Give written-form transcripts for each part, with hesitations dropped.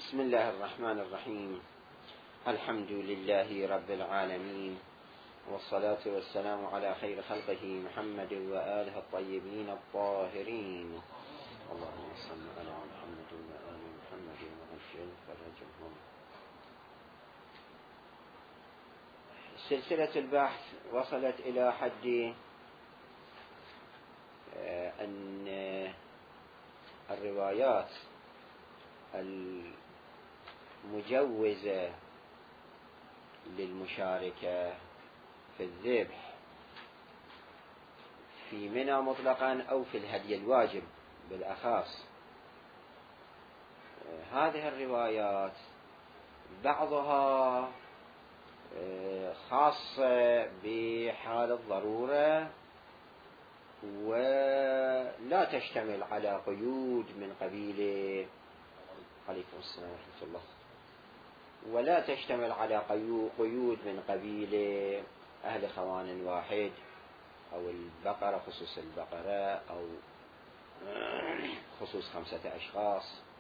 بسم الله الرحمن الرحيم. الحمد لله رب العالمين، والصلاة والسلام على خير خلقه محمد وآله الطيبين الطاهرين. اللهم صل على محمد وآل محمد وعجل فرجهم. سلسلة البحث وصلت إلى حد أن الروايات المجوزة للمشاركة في الذبح في منى مطلقا أو في الهدي الواجب بالأخص، هذه الروايات بعضها خاصة بحال الضرورة ولا تشتمل على قيود من قبيل عليكم السلام ورحمة الله، ولا تشتمل على قيود من قبيل أهل خوان واحد أو البقرة، خصوص البقرة، أو خصوص 5 أشخاص،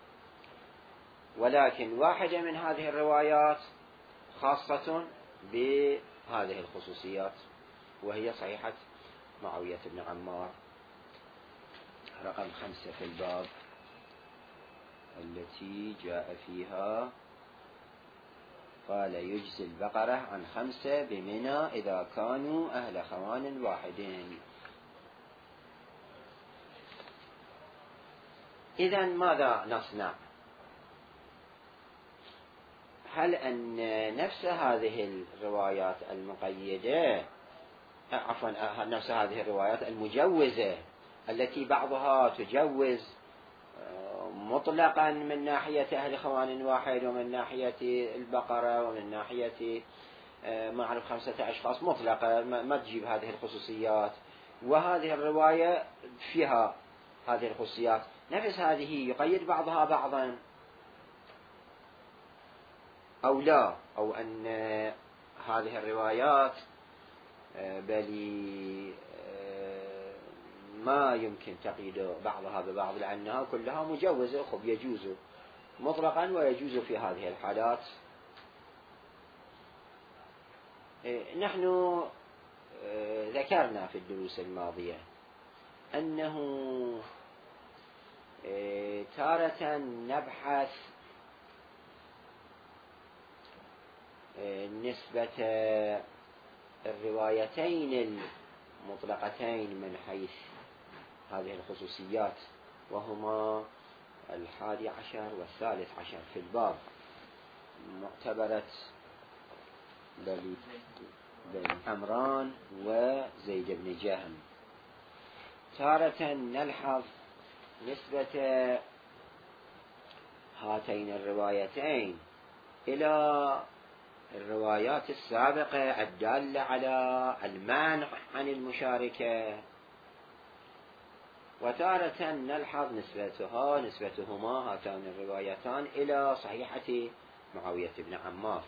ولكن واحدة من هذه الروايات خاصة بهذه الخصوصيات، وهي صحيحة معاوية بن عمار رقم 5 في الباب، التي جاء فيها قال يجزي البقرة عن 5 بمنى إذا كانوا أهل خوان واحدين. إذن ماذا نصنع؟ هل أن نفس هذه الروايات المقيدة، عفوا نفس هذه الروايات المجوزة التي بعضها تجوز مطلقا من ناحية أهل خوان واحد، ومن ناحية البقرة، ومن ناحية معرف 5 أشخاص مطلقة ما تجيب هذه الخصوصيات، وهذه الرواية فيها هذه الخصوصيات، نفس هذه يقيد بعضها بعضا أو لا، أو أن هذه الروايات بل ما يمكن تقييد بعضها ببعض لأنها كلها مجوزة، يجوز مطلقا ويجوز في هذه الحالات. نحن ذكرنا في الدروس الماضية أنه تارة نبحث نسبة الروايتين المطلقتين من حيث هذه الخصوصيات، وهما 11 و13 في الباب، معتبرة بني عمران وزيد بن جهم. تارة نلحظ نسبة هاتين الروايتين إلى الروايات السابقة الدالة على المانع عن المشاركة، وتارة نلحظ نسبتهما هاتان الروايتان إلى صحيحة معاوية بن عمار.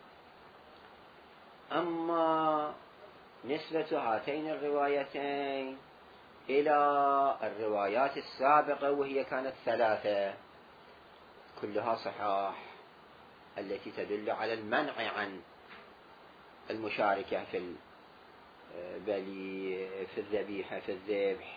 أما نسبة هاتين الروايتين إلى الروايات السابقة، وهي كانت 3 كلها صحاح، التي تدل على المنع عن المشاركة في الذبيحة في الذبح،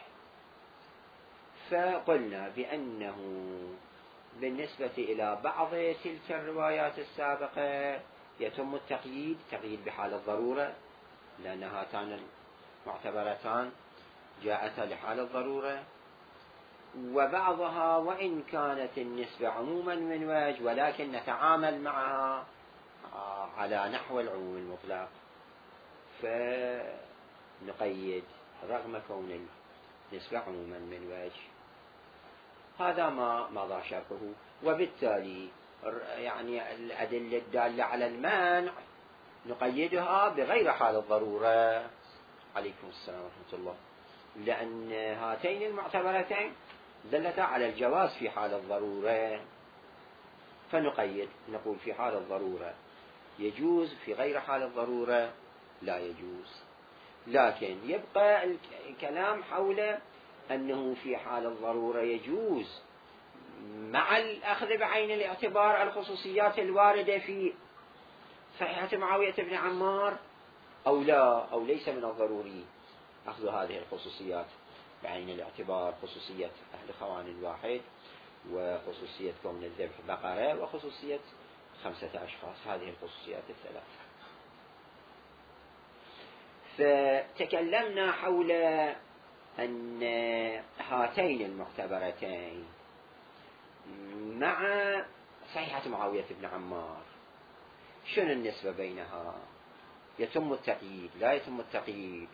فقلنا بأنه بالنسبة إلى بعض تلك الروايات السابقة يتم التقييد بحال الضرورة، لأن هاتان المعتبرتان جاءتا لحال الضرورة، وبعضها وإن كانت النسبة عموما من وجه ولكن نتعامل معها على نحو العموم المطلق، فنقيد رغم كون النسبة عموما من وجه. هذا ما مضى شرحه، وبالتالي يعني الأدلة الدالة على المانع نقيدها بغير حال الضرورة. عليكم السلام ورحمة الله. لأن هاتين المعتبرتين دلتا على الجواز في حال الضرورة، فنقيد نقول في حال الضرورة يجوز، في غير حال الضرورة لا يجوز. لكن يبقى الكلام حول أنه في حال الضرورة يجوز مع الأخذ بعين الاعتبار الخصوصيات الواردة في صحيحة معاوية بن عمار أو لا، أو ليس من الضروري أخذ هذه الخصوصيات بعين الاعتبار، خصوصية أهل خوان الواحد، وخصوصية كون الذبح بقرة، وخصوصية 5 أشخاص، هذه الخصوصيات الثلاث. فتكلمنا حول أن هاتين المعتبرتين مع صحيحة معاوية بن عمار شنو النسبة بينها؟ يتم التقييد لا يتم التقييد؟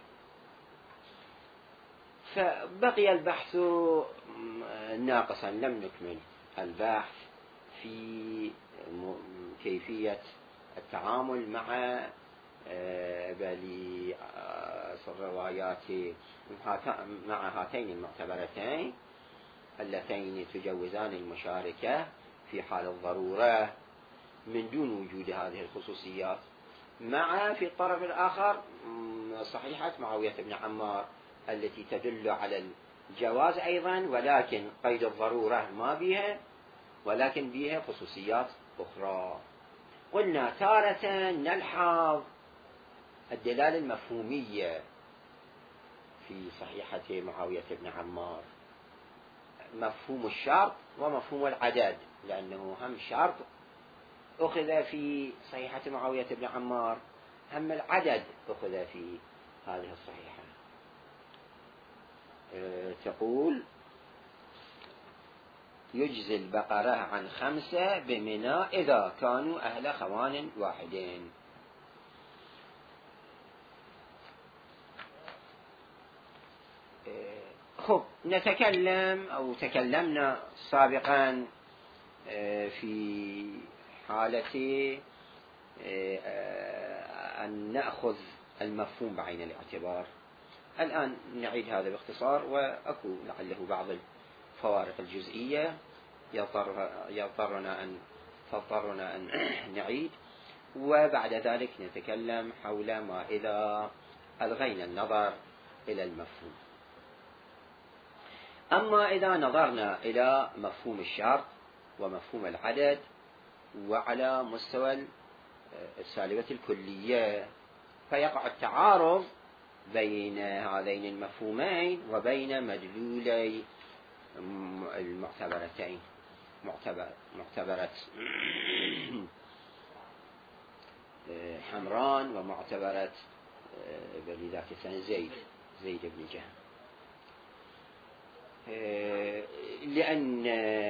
فبقي البحث ناقصا، لم نكمل البحث في كيفية التعامل مع الروايات مع هاتين المعتبرتين اللتين تجوزان المشاركة في حال الضرورة من دون وجود هذه الخصوصيات، مع في الطرف الآخر صحيحة معاوية بن عمار التي تدل على الجواز أيضا، ولكن قيد الضرورة ما بها، ولكن بها خصوصيات أخرى. قلنا تارة نلحظ الدلالة المفهومية في صحيحة معاوية بن عمار، مفهوم الشرط ومفهوم العدد، لأنه هم شرط أخذ في صحيحة معاوية بن عمار، هم العدد أخذ في هذه الصحيحة. تقول يجزي البقرة عن 5 بمنى إذا كانوا أهل خوان واحدين. خب، نتكلم أو تكلمنا سابقا في حالة أن نأخذ المفهوم بعين الاعتبار. الآن نعيد هذا باختصار، وأكو لعله بعض الفوارق الجزئية تضطرنا أن نعيد، وبعد ذلك نتكلم حول ما إذا ألغينا النظر إلى المفهوم. أما إذا نظرنا إلى مفهوم الشرط ومفهوم العدد وعلى مستوى السالبة الكلية، فيقع التعارض بين هذين المفهومين وبين مدلولي المعتبرتين، معتبرة حمران ومعتبرة ذاك السنة زيد بن جهم. لأن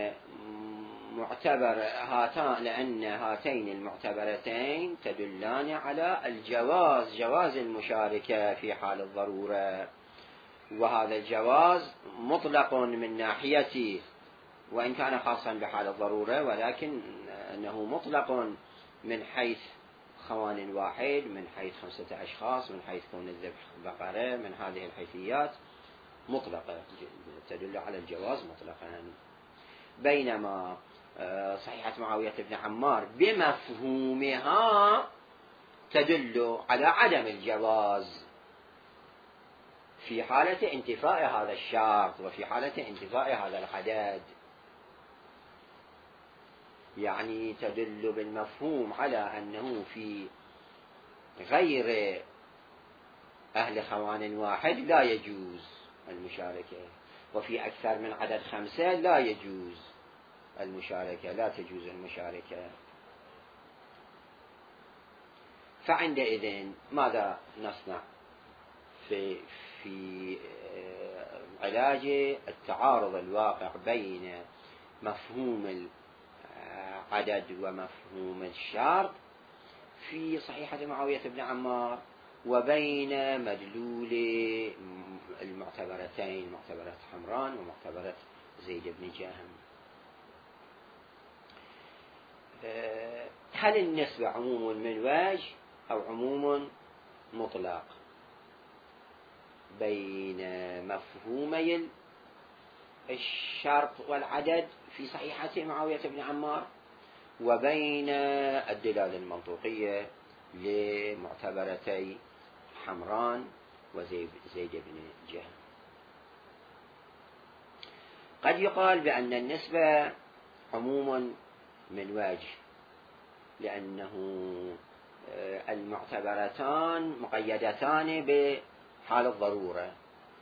هاتين المعتبرتين تدلان على جواز المشاركة في حال الضرورة، وهذا الجواز مطلق من ناحية، وإن كان خاصا بحال الضرورة، ولكن أنه مطلق من حيث خوان واحد، من حيث 5 أشخاص، من حيث كون الذبح بقرة، من هذه الحيثيات مطلقة تدل على الجواز مطلقا. بينما صحيحة معاوية بن عمار بمفهومها تدل على عدم الجواز في حالة انتفاء هذا الشرط وفي حالة انتفاء هذا العدد، يعني تدل بالمفهوم على أنه في غير أهل خوان واحد لا يجوز المشاركة، وفي أكثر من عدد 5 لا يجوز المشاركة، لا تجوز المشاركة. فعندئذ ماذا نصنع في علاج التعارض الواقع بين مفهوم العدد ومفهوم الشرط في صحيحة معاوية بن عمار وبين مدلول المعتبرتين، معتبرة حمران ومعتبرة زيد بن جهم؟ هل النسبة عموم من وجه أو عموم مطلق بين مفهومي الشرط والعدد في صحيحة معاوية بن عمار وبين الدلالة المنطوقية لمعتبرتي حمران وزيد بن جهم؟ قد يقال بأن النسبة عموم من وجه، لأنه المعتبرتان مقيدتان بحال الضرورة،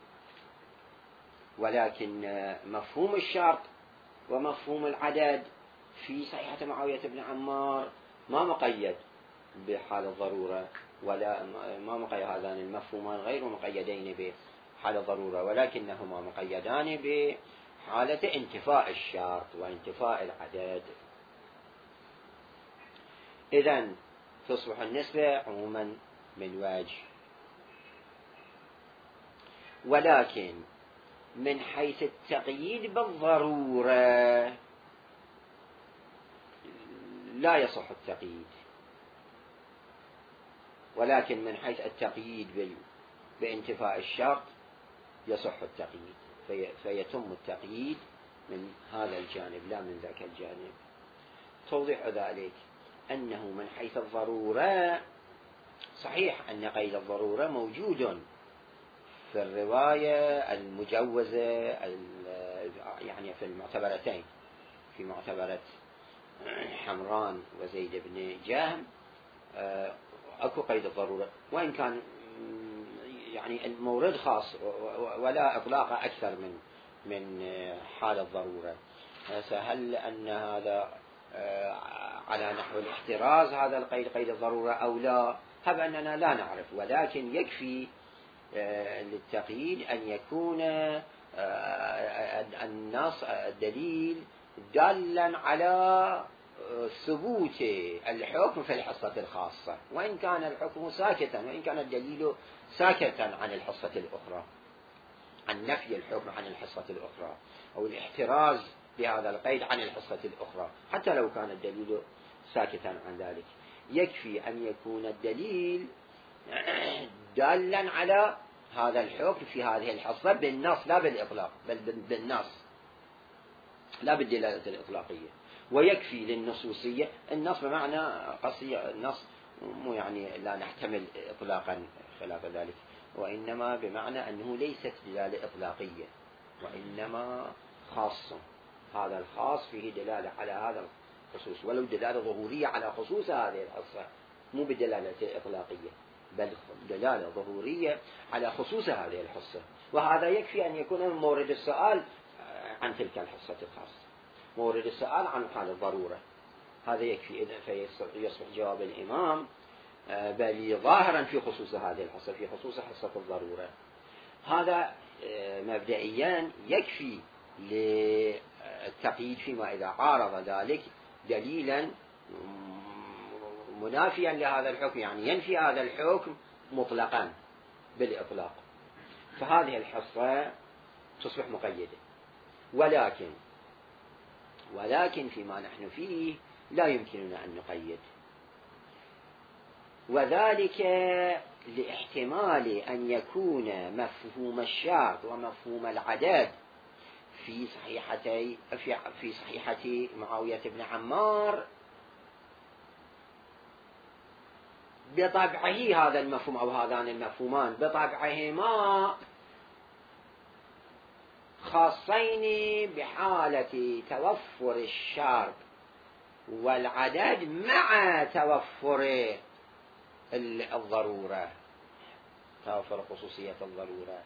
ولكن مفهوم الشرط ومفهوم العدد في صحيحة معاوية بن عمار ما مقيد بحال الضرورة، ولا ما مقيد، هذان المفهومان غير مقيدين بحال الضرورة، ولكنهما مقيدان بحالة انتفاء الشرط وانتفاء العدد. إذن تصبح النسبة عموما من وجه، ولكن من حيث التقييد بالضرورة لا يصح التقييد، ولكن من حيث التقييد بانتفاء الشرط يصح التقييد، فيتم التقييد من هذا الجانب لا من ذاك الجانب. توضيح ذلك أنه من حيث الضرورة صحيح أن قيد الضرورة موجود في الرواية المجوزة، يعني في المعتبرتين، في معتبرة حمران وزيد بن جهم أكو قيد الضرورة، وإن كان يعني المورد خاص ولا إطلاق أكثر من حال الضرورة. هل أن هذا على نحو الاحتراز هذا القيد قيد الضرورة أو لا؟ هذا أننا لا نعرف، ولكن يكفي للتقييد أن يكون النص الدليل دالا على ثبوت الحكم في الحصة الخاصة، وإن كان الحكم ساكتا، وإن كان الدليل ساكتا عن الحصة الأخرى، عن نفي الحكم عن الحصة الأخرى، أو الاحتراز بهذا القيد عن الحصة الأخرى، حتى لو كان الدليل ساكتا عن ذلك. يكفي أن يكون الدليل دالا على هذا الحكم في هذه الحصة بالنص، لا بالإطلاق، بل بالنص، لا بالدلالة الإطلاقية. ويكفي للنصوصية، النص بمعنى قصي النص، مو يعني لا نحتمل إطلاقا خلاف ذلك، وإنما بمعنى أنه ليست دلالة إطلاقية، وإنما خاصة، هذا الخاص فيه دلالة على هذا الخصوص، ولو دلالة ظهورية على خصوص هذه الحصة، مو بدلالة إطلاقية، بل دلالة ظهورية على خصوص هذه الحصة. وهذا يكفي أن يكون مورد السؤال عن تلك الحصة الخاصة، مورد السؤال عن حال الضرورة، هذا يكفي. إذن فيصبح جواب الإمام بل ظاهرا في خصوص هذه الحصة، في خصوص حصة الضرورة. هذا مبدئيا يكفي للتقييد فيما إذا عارض ذلك دليلا منافيا لهذا الحكم، يعني ينفي هذا الحكم مطلقا بالإطلاق، فهذه الحصة تصبح مقيدة. ولكن فيما نحن فيه لا يمكننا أن نقيد، وذلك لاحتمال أن يكون مفهوم الشرط ومفهوم العدد في صحيحة معاوية بن عمار بطبعه، هذا المفهوم أو هذان المفهومان بطبعهما خاصين بحالة توفر الشرط والعدد مع توفر الضرورة، توفر خصوصية الضرورة،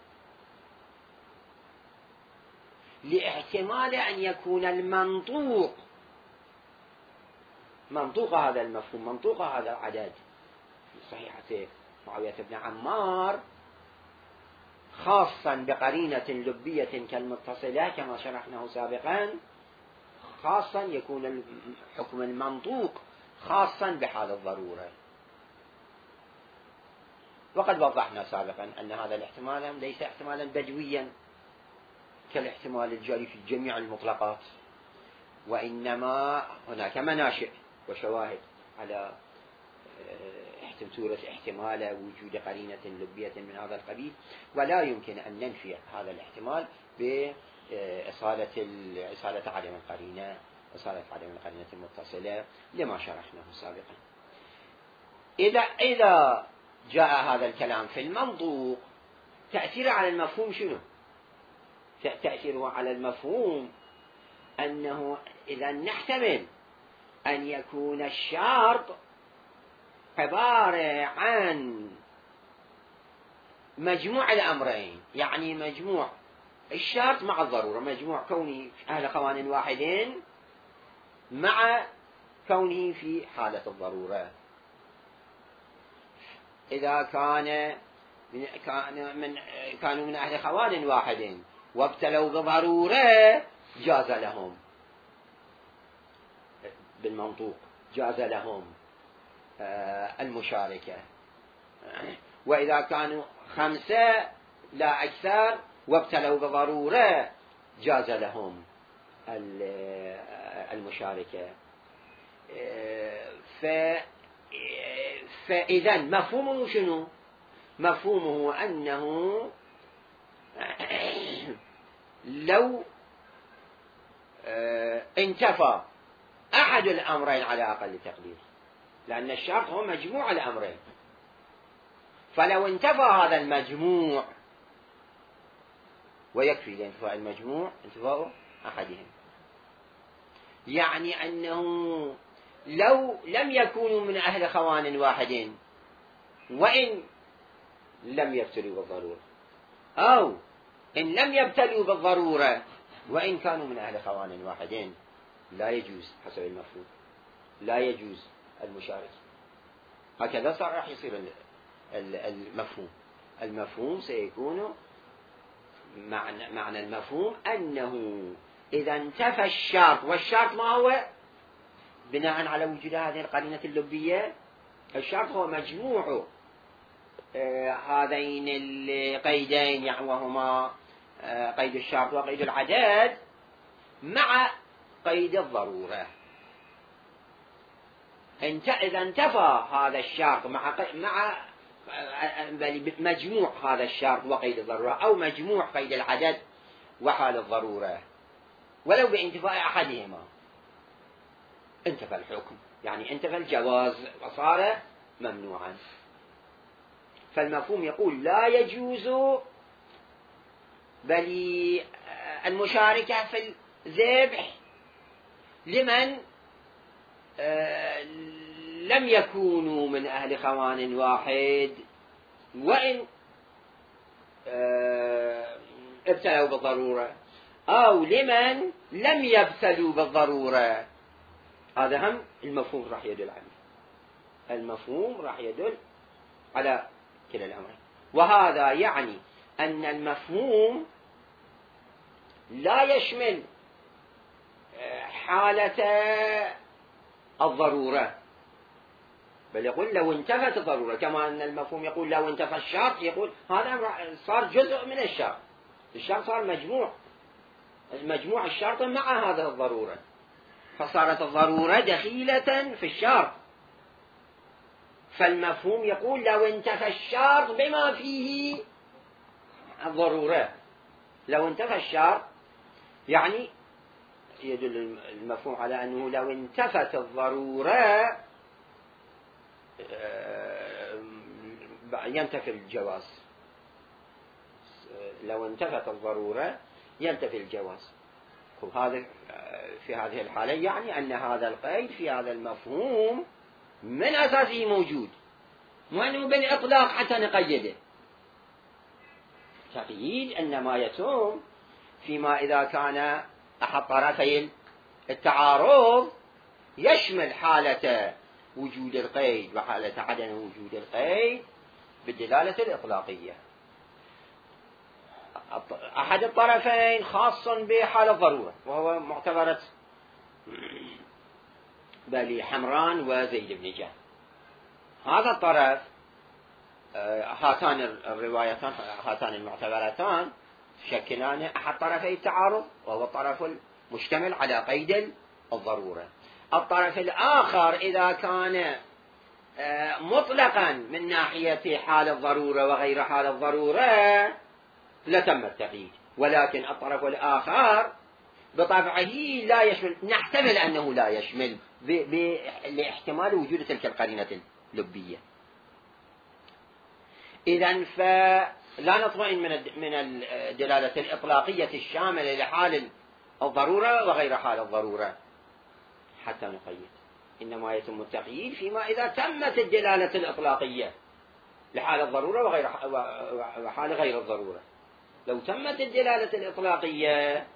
لاحتمال أن يكون المنطوق، منطوق هذا المفهوم، منطوق هذا العدد في صحيحة معاوية بن عمار خاصا بقرينة لبية كالمتصلة كما شرحناه سابقا، خاصا يكون الحكم المنطوق خاصا بحال الضرورة. وقد وضحنا سابقا أن هذا الاحتمال ليس احتمالا بدويا كالاحتمال الجاري في جميع المطلقات، وإنما هناك مناشئ وشواهد على صورة احتمال وجود قرينة لبية من هذا القبيل، ولا يمكن أن ننفي هذا الاحتمال بإصالة عدم القرينة، إصالة عدم القرينة المتصلة لما شرحناه سابقا. إذا جاء هذا الكلام في المنطوق، تأثيره على المفهوم شنو؟ تأثيره على المفهوم أنه إذا نحتمل أن يكون الشرط عبارة عن مجموع الأمرين، يعني مجموع الشرط مع الضرورة، مجموع كونه أهل خوان واحدين مع كونه في حالة الضرورة. إذا كانوا من أهل خوان واحدين وابتلوا بضرورة جاز لهم بالمنطوق، جاز لهم المشاركة. وإذا كانوا 5 لا أكثر وابتلوا بضرورة جاز لهم المشاركة. فإذا مفهومه شنو؟ مفهومه أنه لو انتفى أحد الأمرين على أقل تقدير، لأن الشرط هو مجموع الأمرين، فلو انتفى هذا المجموع ويكفي لانتفاء المجموع انتفاء أحدهم، يعني أنه لو لم يكونوا من أهل خوان واحدين وإن لم يبتلوا بالضرورة، أو إن لم يبتلوا بالضرورة وإن كانوا من أهل خوان واحدين، لا يجوز حسب المفهوم، لا يجوز المشاركة. هكذا صار راح يصير المفهوم سيكون معنى المفهوم أنه إذا انتفى الشرط، والشرط ما هو بناء على وجود هذه القرينة اللبية، الشرط هو مجموع هذين القيدين، يعني وهما قيد الشرط وقيد العدد مع قيد الضرورة. إذا انتفى هذا الشرط مع مجموع هذا الشرط وقيد الضرورة، أو مجموع قيد العدد وحال الضرورة، ولو بانتفاء أحدهما انتفى الحكم، يعني انتفى الجواز وصار ممنوعا. فالمفهوم يقول لا يجوز بل المشاركة في الذبح لمن لم يكونوا من أهل خوان واحد وإن ابتلوا بالضرورة، أو لمن لم يبتلوا بالضرورة. هذا هم المفهوم راح يدل عليه، المفهوم راح يدل على كلا الأمرين. وهذا يعني أن المفهوم لا يشمل حالة الضرورة، بل يقول لو انتفت الضرورة، كما أن المفهوم يقول لو انتفى الشرط، يقول هذا صار جزء من الشرط، الشرط صار مجموع الشرط مع هذه الضرورة، فصارت الضرورة دخيلة في الشرط. فالمفهوم يقول لو انتفى الشرط بما فيه الضرورة، لو انتفى الشرط يعني يدل المفهوم على أنه لو انتفت الضرورة ينتفي الجواز، لو انتفت الضرورة ينتفي الجواز. هذا في هذه الحالة يعني أن هذا القيد في هذا المفهوم من أساسه موجود، وأنه بالإطلاق حتى نقيده. تقييد إنما يتم فيما إذا كان أحد طرفي التعارض يشمل حالة وجود القيد وحالة عدم وجود القيد بالدلالة الإطلاقية. أحد الطرفين خاص بحالة ضرورة، وهو معتبرة بني حمران وزيد بن جهل. هذا الطرف، هاتان الروايتان، هاتان المعتبرتان تشكلان أحد طرفي التعارض، وهو الطرف المشتمل على قيد الضرورة. الطرف الآخر إذا كان مطلقا من ناحية حال الضرورة وغير حال الضرورة لتم التقييد، ولكن الطرف الآخر بطبعه لا يشمل، نحتمل أنه لا يشمل لاحتمال وجود تلك القرينة اللبية. إذن فلا نطمئن من الدلالة الإطلاقية الشاملة لحال الضرورة وغير حال الضرورة حتى نقيد. إنما يتم التقييد فيما إذا تمت الدلالة الإطلاقية لحال الضرورة وحال غير الضرورة. لو تمت الدلالة الإطلاقية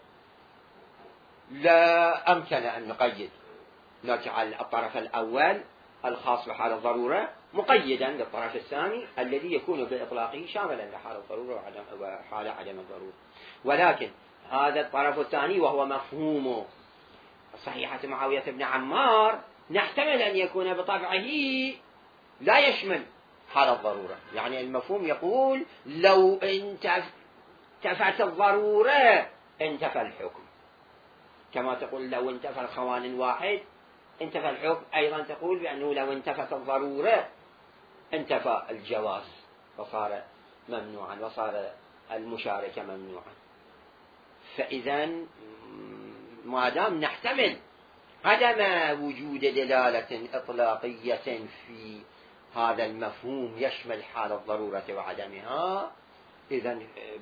لا أمكن أن نقيد، نجعل الطرف الأول الخاص بحال الضرورة مقيدا للطرف الثاني الذي يكون بإطلاقه شاملا لحال الضرورة وحال عدم الضرورة. ولكن هذا الطرف الثاني وهو مفهوم صحيحة معاوية بن عمار نحتمل أن يكون بطبعه لا يشمل حال الضرورة. يعني المفهوم يقول لو انتفت الضرورة انتفى الحكم، كما تقول لو انتفى الخوان واحد انتفى الحكم، أيضا تقول بأنه لو انتفت الضرورة انتفى الجواز وصار ممنوعا وصار المشاركة ممنوعا. فإذا ما دام نحتمل عدم وجود دلالة إطلاقية في هذا المفهوم يشمل حال الضرورة وعدمها، إذا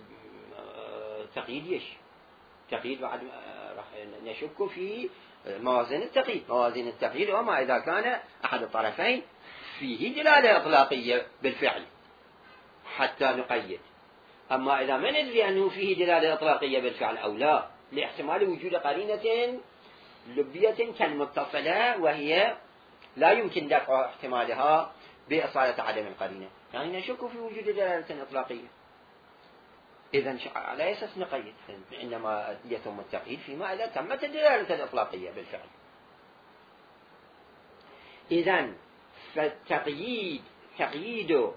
تقييد تقييد بعد راح نشك في موازين التقييد. موازين التقييد وما إذا كان أحد الطرفين فيه دلالة إطلاقية بالفعل حتى نقيد. أما إذا ما ندري أنه فيه دلالة إطلاقية بالفعل أو لا، لاحتمال وجود قرينة لبية كالمتصلة وهي لا يمكن دفع احتمالها بإصالة عدم القرينة، يعني نشك في وجود دلالة إطلاقية. إذن على أساس نقيد، إنما يتم التقييد فيما إذا تمت الدلالة الإطلاقية بالفعل. إذن فالتقييد تقييد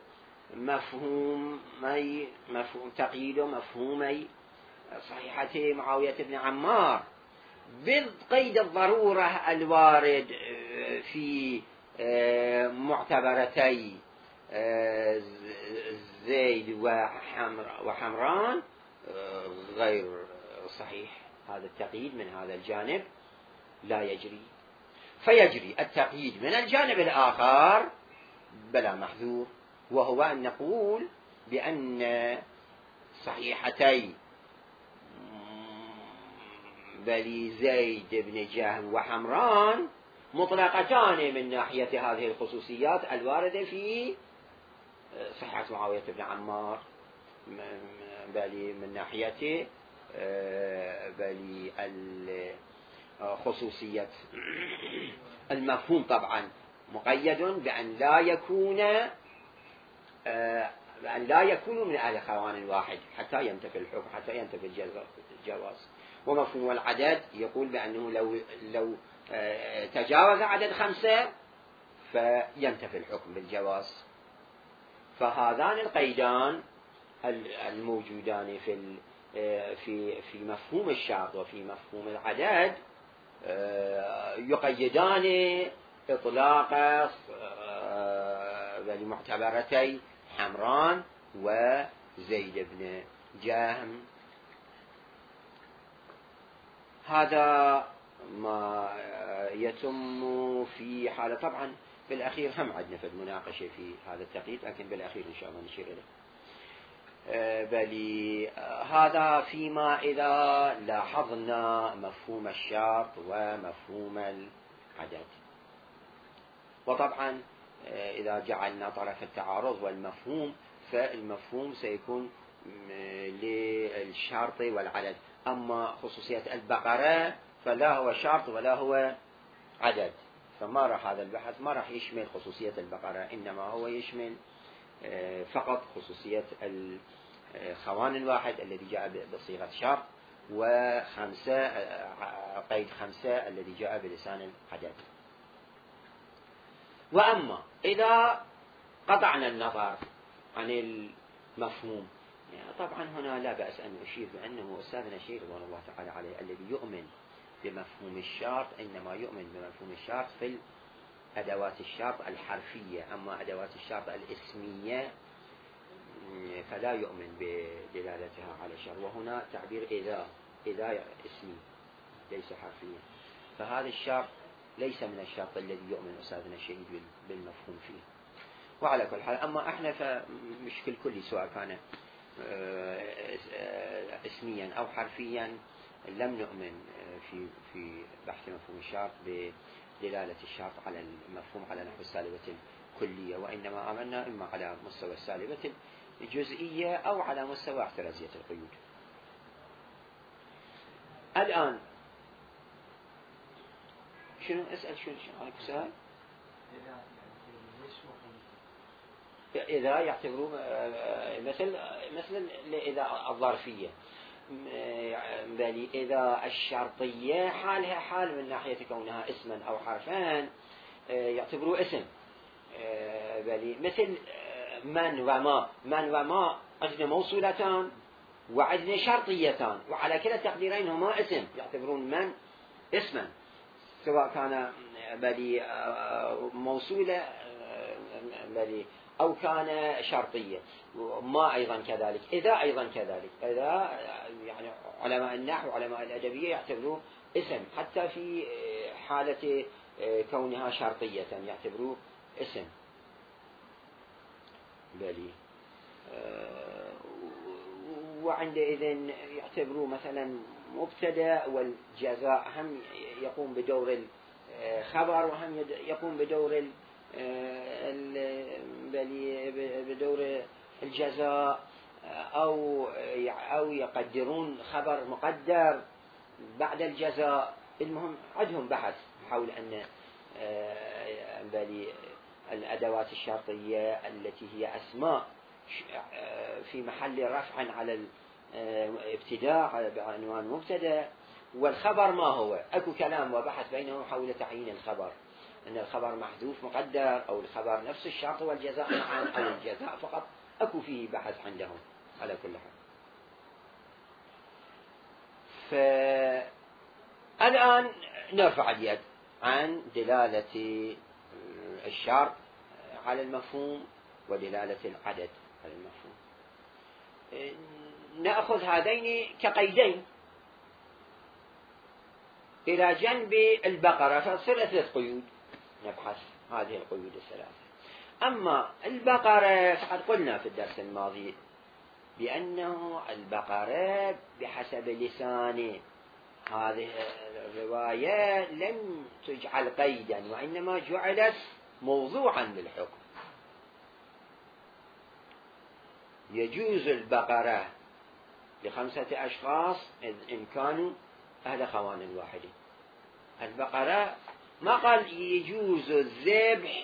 مفهومي صحيحة معاوية بن عمار بقيد الضرورة الوارد في معتبرتي زيد وحمران غير صحيح. هذا التقييد من هذا الجانب لا يجري، فيجري التقييد من الجانب الآخر بلا محذور، وهو أن نقول بأن صحيحتي بني زيد بن جهم وحمران مطلقتان من ناحية هذه الخصوصيات الواردة في صحيحة معاوية بن عمار، بل من ناحية بل الخصوصية المفهوم طبعا مقيد بأن لا يكون من أهل خوان واحد حتى ينتفي الحكم، حتى ينتفي الجواز. ومفهوم العدد يقول بأنه لو تجاوز عدد 5 فينتفي الحكم بالجواز. فهذان القيدان الموجودان في مفهوم الشرط وفي مفهوم العدد يقيدان إطلاق معتبرتي حمران وزيد بن جهم. هذا ما يتم في حالة. طبعا بالأخير هم عندنا في المناقشة في هذا التقييد، لكن بالأخير إن شاء الله نشير إليه. بل هذا فيما إذا لاحظنا مفهوم الشرط ومفهوم العدد. وطبعا إذا جعلنا طرف التعارض والمفهوم، فالمفهوم سيكون للشرط والعدد. أما خصوصية البقرة فلا هو شرط ولا هو عدد، فما راح هذا البحث ما راح يشمل خصوصية البقرة، إنما هو يشمل فقط خصوصية الخوان الواحد الذي جاء بصيغة شرط، قيد 5 الذي جاء بلسان العدد. وأما إذا قطعنا النظر عن المفهوم، يعني طبعا هنا لا بأس أن أشير بأنه أستاذنا الشيخ رضوان الله تعالى عليه الذي يؤمن بمفهوم الشرط إنما يؤمن بمفهوم الشرط في أدوات الشرط الحرفية، أما أدوات الشرط الاسمية فلا يؤمن بدلالتها على الشرط. وهنا تعبير إذا اسمي ليس حرفيا، فهذا الشرط ليس من الشرط الذي يؤمن أستاذنا الشهيد بالمفهوم فيه. وعلى كل حال، أما احنا فمشكل كلي سواء كان اسميا أو حرفيا لم نؤمن في بحث مفهوم الشرط بدلالة الشرط على المفهوم على نحو السالبة الكلية، وإنما آمنا إما على مستوى السالبة الجزئية أو على مستوى احترازية القيود. الآن شنو أسأل؟ شنو عليك سؤال؟ إذا يعتبروا مثل إذا الظرفية، بل إذا الشرطية حالها حال من ناحية كونها اسما أو حرفان يعتبروا اسم، بل مثل من وما عندنا موصولتان وعندنا شرطيتان، وعلى كلا التقديرين هما اسم، يعتبرون من اسما سواء كان بل موصولة بل أو كان شرطية. ما أيضا كذلك، إذا أيضا كذلك، إذا يعني علماء النحو وعلماء الأدبية يعتبروه اسم، حتى في حالة كونها شرطية يعتبروه اسم. بلي وعندئذ يعتبروه مثلا مبتدأ، والجزاء هم يقوم بدور الخبر وهم يقوم بدور بدور الجزاء، أو يقدرون خبر مقدر بعد الجزاء. المهم عندهم بحث حول أن الأدوات الشرطية التي هي أسماء في محل رفع على الابتداء بعنوان مبتدأ، والخبر ما هو، أكو كلام وبحث بينهم حول تعيين الخبر، أن الخبر محذوف مقدر أو الخبر نفس الشرط والجزاء معا أو الجزاء فقط، أكو فيه بحث عندهم على كل حال. فالآن نرفع اليد عن دلالة الشرط على المفهوم ودلالة العدد على المفهوم. نأخذ هذين كقيدين إلى جنب البقرة، فتصير 3 قيود نبحث هذه القيود الثلاثة. أما البقرة فقد قلنا في الدرس الماضي بأنه البقرة بحسب لسان هذه الرواية لم تجعل قيدا، وإنما جعلت موضوعا للحكم. يجوز البقرة ل5 أشخاص إن كانوا أهل خوان واحد. البقرة ما قال يجوز الذبح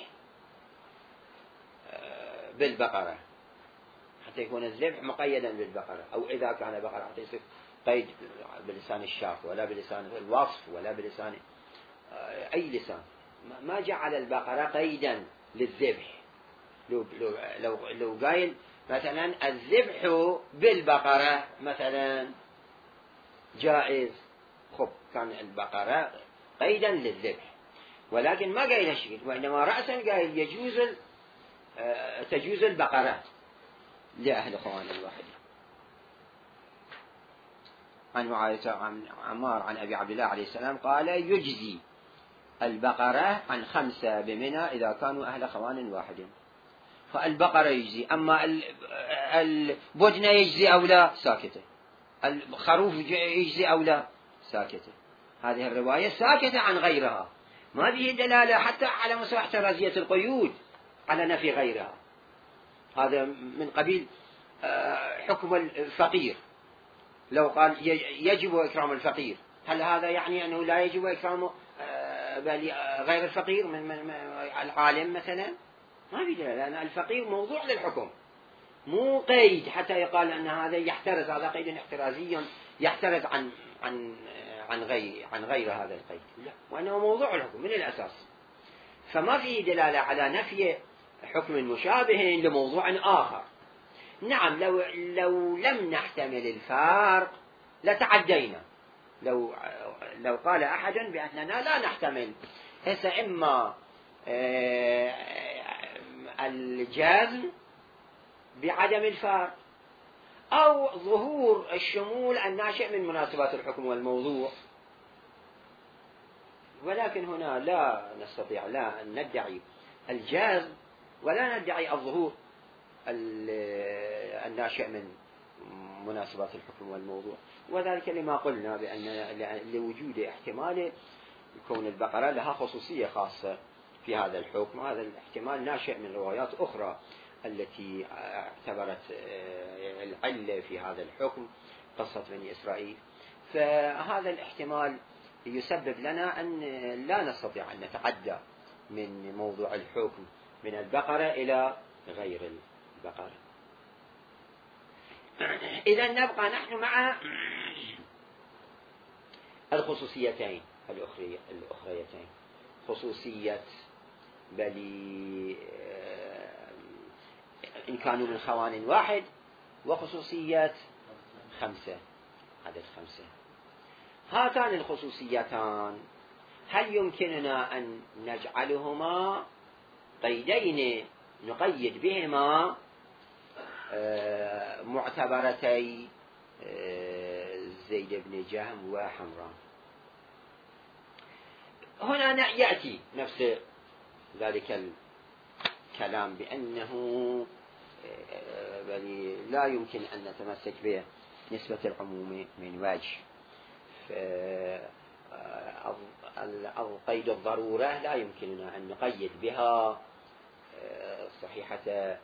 بالبقرة حتى يكون الذبح مقيدا بالبقرة، أو إذا كان بقرة حتى يصير قيد بلسان الشاف ولا بلسان الوصف ولا بلسان أي لسان. ما جعل البقرة قيدا للذبح. لو قايل مثلا الذبح بالبقرة مثلا جائز، خب كان البقرة قيدا للذبح، ولكن ما قايل هالشيء، وإنما رأسا قايل تجوز البقرة لأهل خوان الواحد. عن معاوية عن عمار عن أبي عبد الله عليه السلام قال يجزي البقرة عن 5 بمنى إذا كانوا أهل خوان واحد. فالبقرة يجزي، أما البدنة يجزي أو لا ساكتة، الخروف يجزي أو لا ساكتة. هذه الرواية ساكتة عن غيرها، ما به دلالة حتى على مستوى احترازية القيود على نفي غيرها. هذا من قبيل حكم الفقير. لو قال يجب إكرام الفقير، هل هذا يعني أنه لا يجب إكرام غير الفقير من العالم مثلا؟ ما في دلالة، لأن الفقير موضوع للحكم مو قيد حتى يقال أن هذا يحترز، هذا قيد احترازي يحترز عن غير هذا القيد، لا، وأنه موضوع الحكم من الأساس. فما في دلالة على نفي حكم مشابه لموضوع آخر. نعم، لو لم نحتمل الفارق لتعدينا. لو قال أحد بأننا لا نحتمل إما الجزم بعدم الفارق أو ظهور الشمول الناشئ من مناسبات الحكم والموضوع، ولكن هنا لا نستطيع لا أن ندعي الجزم ولا ندعي الظهور الناشئ من مناسبات الحكم والموضوع، وذلك لما قلنا بأن لوجود احتمال كون البقرة لها خصوصية خاصة في هذا الحكم. هذا الاحتمال ناشئ من روايات أخرى التي اعتبرت العلة في هذا الحكم قصة بني إسرائيل. فهذا الاحتمال يسبب لنا أن لا نستطيع أن نتعدى من موضوع الحكم من البقرة إلى غير البقرة. إذا نبقى نحن مع الخصوصيتين الأخريتين، خصوصية بل إن كانوا من خوان واحد، وخصوصية 5 عدد 5. هاتان الخصوصيتان هل يمكننا أن نجعلهما قيدين نقيد بهما معتبرتي زيد بن جهم وحمران؟ هنا يأتي نفس ذلك الكلام بأنه لا يمكن أن نتمسك به نسبة العموم من وجه. قيد الضرورة لا يمكننا أن نقيد بها صحيحة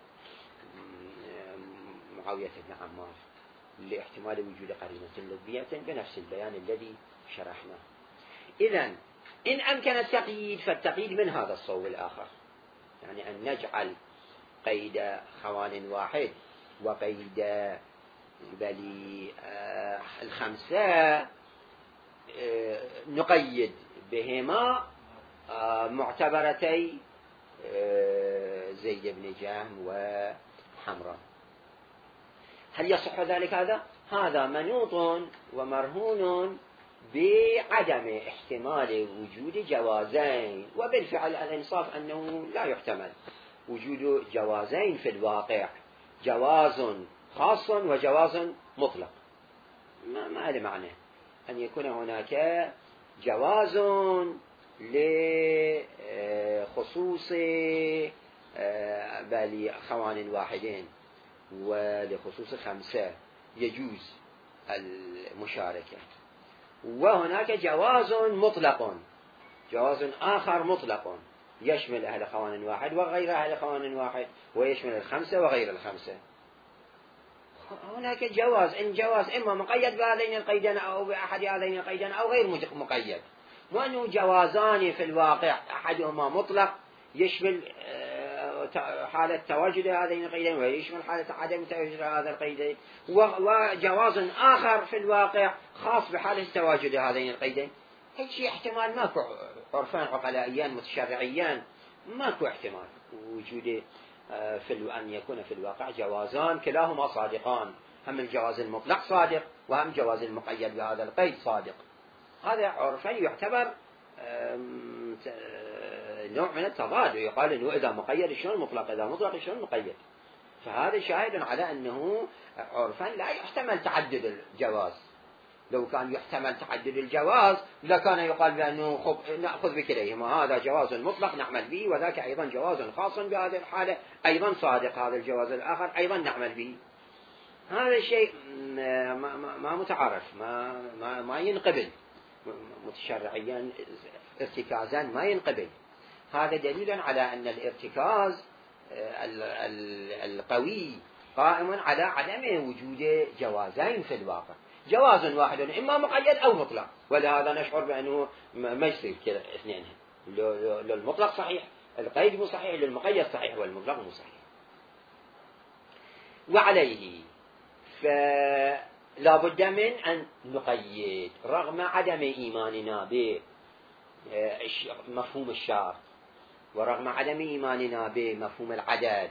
معاوية بن عمار لاحتمال وجود قرينة لفظية بنفس البيان الذي شرحناه. إذن إن أمكن التقييد فالتقييد من هذا الصوب الآخر، يعني أن نجعل قيد خوان واحد وقيد بل 5 نقيد بهما معتبرتي زيد بن جهم وحمران. هل يصح ذلك؟ هذا منوط ومرهون بعدم احتمال وجود جوازين، وبالفعل الإنصاف أنه لا يحتمل وجود جوازين في الواقع، جواز خاص وجواز مطلق. ما هذا معنى أن يكون هناك جواز لخصوص بل خوان واحدين ولخصوص 5 يجوز المشاركة، وهناك جواز مطلق، جواز آخر مطلق يشمل أهل خوان واحد وغير أهل خوان واحد، ويشمل 5 وغير 5. هناك جواز، الجواز إما مقيد بهذين القيدين أو بأحد هذين القيدين أو غير مقيد، وأنه جوازان في الواقع، أحدهما مطلق يشمل حالة تواجد هذين القيدين ويشمل حالة عدم تواجد هذا القيدين، وجواز آخر في الواقع خاص بحالة تواجد هذين القيدين. هذا شيء احتمال ماكو، عرفان عقلائيان متشرعيان ماكو احتمال وجود أن يكون في الواقع جوازان كلاهما صادقان، هم الجواز المطلق صادق وهم جواز المقيد بهذا القيد صادق. هذا عرفا يعتبر نوع من التضاد، يقال انه اذا مقيد شلون مطلق، اذا مطلق شلون مقيد. فهذا شاهد على انه عرفا لا يحتمل تعدد الجواز. لو كان يحتمل تعدد الجواز لكان يقال بانه ناخذ بكليهما، هذا جواز مطلق نعمل به، وذاك ايضا جواز خاص بهذه الحاله ايضا صادق، هذا الجواز الاخر ايضا نعمل به. هذا الشيء ما متعارف، ما ينقبل متشرعيا ارتكازا، ما ينقبل. هذا دليل على أن الارتكاز القوي قائم على عدم وجود جوازين في الواقع، جواز واحد إما مقيد أو مطلق، ولهذا نشعر بأنه ما يصير كذا اثنين، للمطلق صحيح القيد مو صحيح، للمقيد صحيح والمطلق مو صحيح. وعليه فلا بد من أن نقيد رغم عدم إيماننا بمفهوم الشرط، ورغم عدم إيماننا بمفهوم العدد،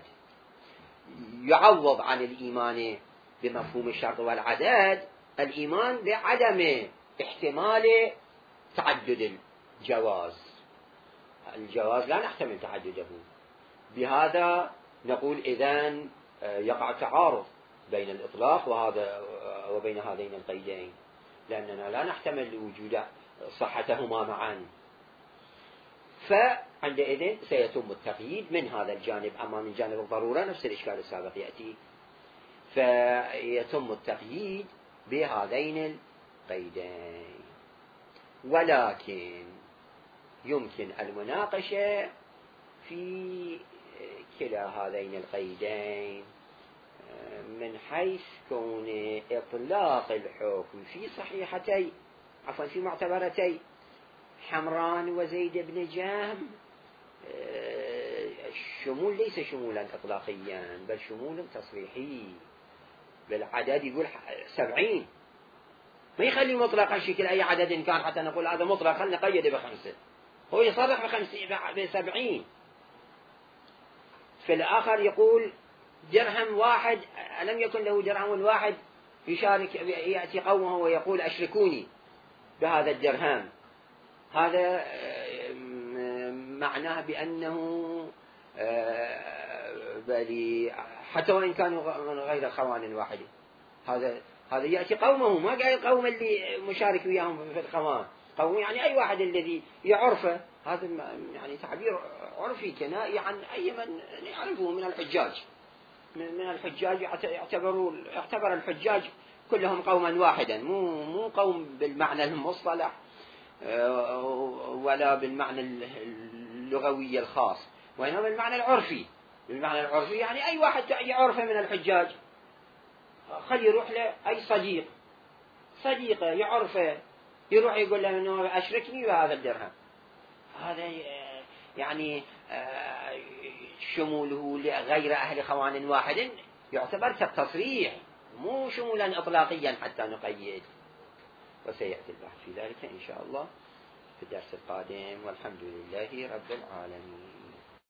يعوض عن الإيمان بمفهوم الشرط والعدد الإيمان بعدم احتمال تعدد الجواز لا نحتمل تعدده. بهذا نقول إذن يقع تعارض بين الإطلاق وبين هذين القيدين، لأننا لا نحتمل وجود صحتهما معا. فعندئذ سيتم التقييد من هذا الجانب. أما من جانب الضرورة نفس الإشكال السابق يأتي، فيتم التقييد بهذين القيدين، ولكن يمكن المناقشة في كلا هذين القيدين من حيث كون إطلاق الحكم في صحيحتي في معتبرتي حمران وزيد بن جهم الشمول ليس شمولا إطلاقيا بل شمول تصريحي، بالعدد يقول 70، ما يخلي مطلقا شكل أي عدد إن كان حتى نقول هذا مطلقا نقيد ب5، هو يصرح ب70. في الآخر يقول درهم واحد، ألم يكن له درهم واحد يشارك يأتي قومه ويقول أشركوني بهذا الدرهم، هذا معناه بأنه بل حتى وإن كانوا غير خوان واحد، هذا يأتي قومه، ما قال قوم اللي مشارك وياهم في الخوان، قوم يعني أي واحد الذي يعرفه، هذا يعني تعبير عرفي كنائي عن أي من يعرفه من الحجاج، من الحجاج يعتبر الحجاج كلهم قوما واحدا، مو قوم بالمعنى المصطلح ولا بالمعنى اللغوي الخاص، وإنما بالمعنى العرفي. بالمعنى العرفي يعني أي واحد يعرفه من الحجاج، خلي يروح له أي صديقه يعرفه، يروح يقول له إنه أشركني بهذا الدرهم، هذا يعني شموله لغير أهل خوان واحد يعتبر كالتصريح، مو شمولا إطلاقيا حتى نقيد. وسيأتي البحث في ذلك إن شاء الله في الدرس القادم، والحمد لله رب العالمين.